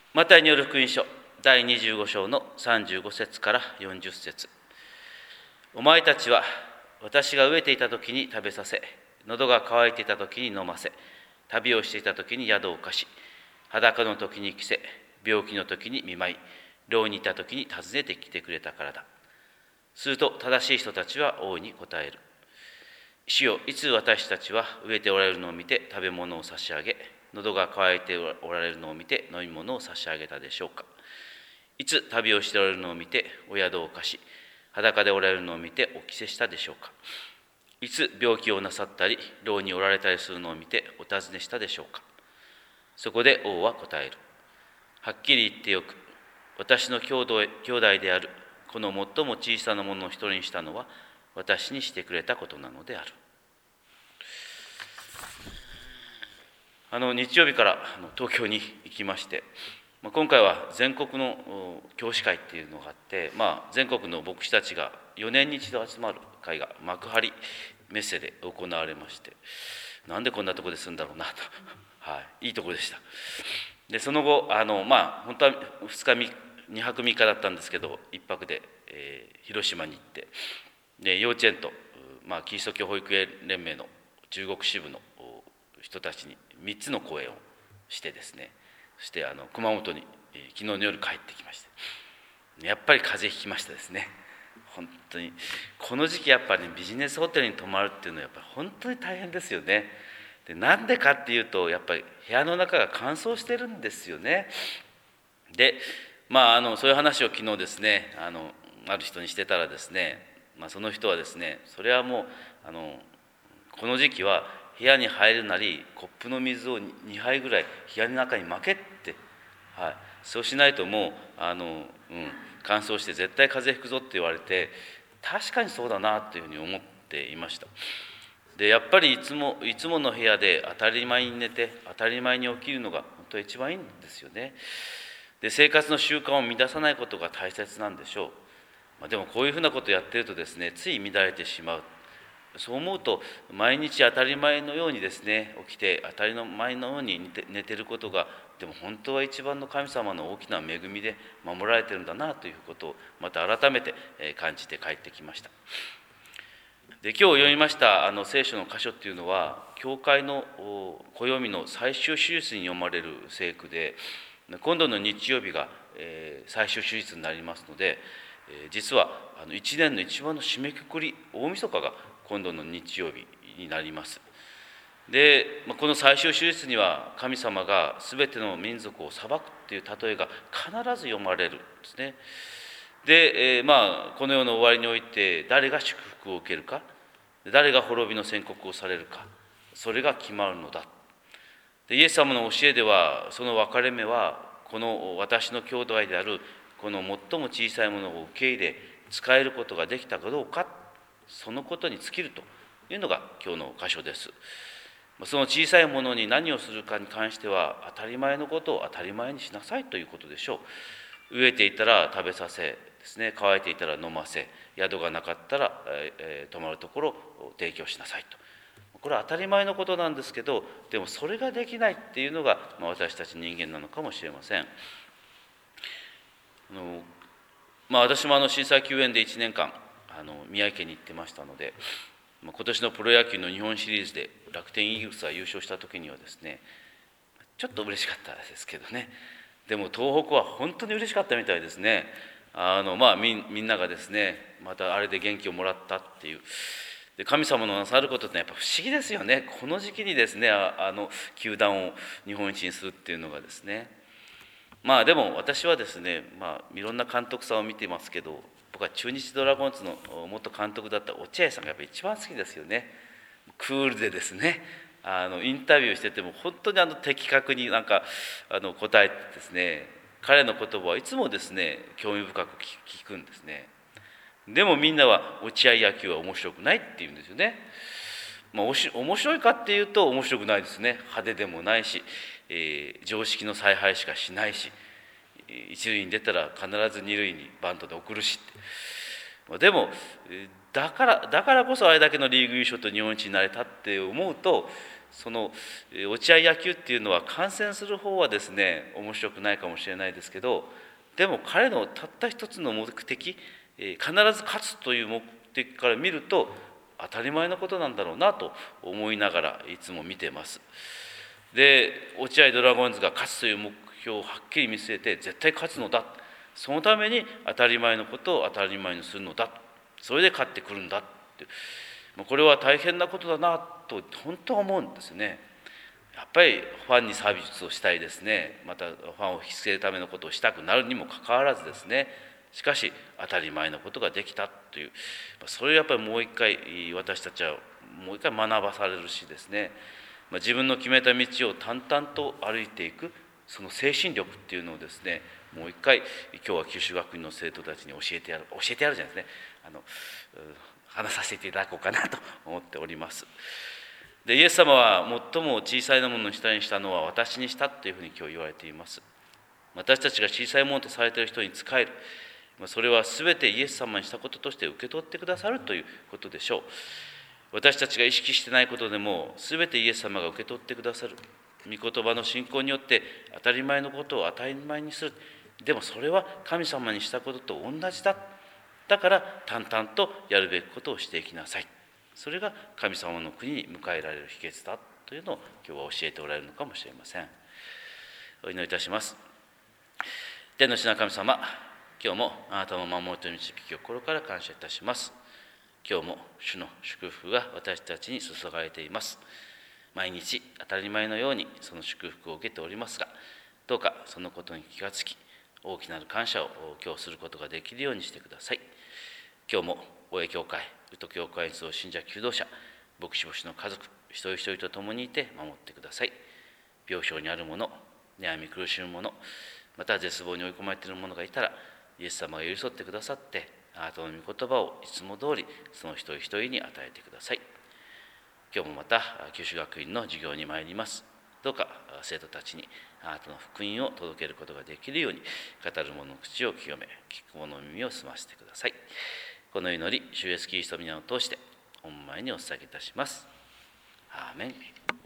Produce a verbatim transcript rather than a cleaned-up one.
マタイによる福音書だいにじゅうご章のさんじゅうご節からよんじゅう節。お前たちは私が飢えていた時に食べさせ、喉が渇いていた時に飲ませ、旅をしていた時に宿を貸し、裸の時に着せ、病気の時に見舞い、牢にいた時に訪ねてきてくれたからだ。すると正しい人たちは大いに答える。主よ、いつ私たちは飢えておられるのを見て食べ物を差し上げ、喉が渇いておられるのを見て飲み物を差し上げたでしょうか。いつ旅をしておられるのを見てお宿を貸し、裸でおられるのを見てお着せしたでしょうか。いつ病気をなさったり、牢におられたりするのを見てお尋ねしたでしょうか。そこで王は答える。はっきり言ってよく、私の兄弟兄弟であるこの最も小さなものを一人にしたのは、私にしてくれたことなのである。あの日曜日から東京に行きまして、今回は全国の教師会っていうのがあって、まあ、全国の牧師たちがよねんに一度集まる会が幕張メッセで行われまして、なんでこんなとこでするんだろうなと、はい、いいとこでした。でその後あの、まあ、本当はふつかにはくみっかだったんですけど、いっぱくで、えー、広島に行って、で幼稚園と、まあ、キリスト教保育園連盟の中国支部の人たちにみっつの講演をしてですね、そしてあの熊本に、えー、昨日の夜帰ってきまして、やっぱり風邪ひきましたですね。本当にこの時期やっぱり、ね、ビジネスホテルに泊まるっていうのはやっぱり本当に大変ですよね。でなんでかっていうと、やっぱり部屋の中が乾燥してるんですよね。でまああのそういう話を昨日ですね、あのある人にしてたらですね、まあ、その人はですね、それはもうあのこの時期は部屋に入るなりコップの水をにはいぐらい部屋の中にまけって、はい、そうしないともうあの、うん、乾燥して絶対風邪ひくぞって言われて、確かにそうだなというふうに思っていました。でやっぱりいつもいつもの部屋で当たり前に寝て当たり前に起きるのが本当は一番いいんですよね。で生活の習慣を乱さないことが大切なんでしょう。まあ、でもこういうふうなことをやってるとですね、つい乱れてしまう。そう思うと毎日当たり前のようにですね起きて、当たり前のように寝てることが、でも本当は一番の神様の大きな恵みで守られてるんだなということをまた改めて感じて帰ってきました。で今日読みましたあの聖書の箇所っていうのは、教会の暦の最終手術に読まれる聖句で、今度の日曜日が最終手術になりますので、実はあのいちねんの一番の締めくくり、大晦日が今度の日曜日になります。でこの最終手術には神様が全ての民族を裁くという例えが必ず読まれるんですね。で、えー、まあこの世の終わりにおいて誰が祝福を受けるか、誰が滅びの宣告をされるか、それが決まるのだ。でイエス様の教えでは、その分かれ目はこの私の兄弟であるこの最も小さいものを受け入れ使えることができたかどうか、そのことに尽きるというのが今日の箇所です。その小さいものに何をするかに関しては、当たり前のことを当たり前にしなさいということでしょう。飢えていたら食べさせですね、乾いていたら飲ませ、宿がなかったら、えー、泊まるところを提供しなさいと。これは当たり前のことなんですけど、でもそれができないっていうのが、まあ、私たち人間なのかもしれません。あのまあ、私もあの震災救援でいちねんかんあの宮城県に行ってましたので、今年のプロ野球の日本シリーズで楽天イーグルスが優勝した時にはですね、ちょっと嬉しかったですけどね。でも東北は本当に嬉しかったみたいですね。あのまあ み, みんながですね、またあれで元気をもらったっていう。で神様のなさることってやっぱ不思議ですよね。この時期にですね、あ, あの球団を日本一にするっていうのがですね。まあでも私はですね、まあいろんな監督さんを見てますけど、僕は中日ドラゴンズの元監督だった落合さんがやっぱり一番好きですよね。クールでですね、あのインタビューしてても本当にあの的確になんかあの答えてですね、彼の言葉はいつもですね興味深く聞くんですね。でもみんなは落合野球は面白くないって言うんですよね。まあ、おし面白いかっていうと面白くないですね。派手でもないし、えー、常識の采配しかしないし、一塁に出たら必ず二塁にバントで送るしって。でもだからだからこそあれだけのリーグ優勝と日本一になれたって思うと、 その落合野球っていうのは観戦する方はですね面白くないかもしれないですけど、でも彼のたった一つの目的、必ず勝つという目的から見ると当たり前のことなんだろうなと思いながらいつも見てます。で落合ドラゴンズが勝つという目標をはっきり見据えて絶対勝つのだ、そのために当たり前のことを当たり前にするのだ、それで勝ってくるんだって、これは大変なことだなと本当は思うんですね。やっぱりファンにサービスをしたいですね、またファンを引きつけるためのことをしたくなるにもかかわらずですね、しかし当たり前のことができたという、それをやっぱりもう一回私たちはもう一回学ばされるしですね、自分の決めた道を淡々と歩いていくその精神力っていうのをですね、もう一回今日は九州学院の生徒たちに教えてやる教えてやるじゃないですね、あの話させていただこうかなと思っております。でイエス様は最も小さいものの下にしたのは私にしたというふうに今日言われています。私たちが小さいものとされている人に仕える、それは全てイエス様にしたこととして受け取ってくださるということでしょう。私たちが意識してないことでも全てイエス様が受け取ってくださる。御言葉の信仰によって当たり前のことを当たり前にする。でもそれは神様にしたことと同じだ。だから淡々とやるべきことをしていきなさい。それが神様の国に迎えられる秘訣だというのを今日は教えておられるのかもしれません。お祈りいたします。天の父な神様、今日もあなたの守りと導きを心から感謝いたします。今日も主の祝福が私たちに注がれています。毎日当たり前のようにその祝福を受けておりますが、どうかそのことに気がつき、大きなる感謝を今日することができるようにしてください。今日も大江教会、宇都教会に集う信者求道者、牧師牧師の家族、一人一人と共にいて守ってください。病床にある者、悩み苦しむ者、また絶望に追い込まれている者がいたら、イエス様が寄り添ってくださって、あなたの御言葉をいつも通りその一人一人に与えてください。今日もまた九州学院の授業に参ります。どうか生徒たちにあなたの福音を届けることができるように、語る者の口を清め、聞く者の耳を澄ませてください。この祈り、主イエスキリストの皆を通して御前にお捧げいたします。アーメン。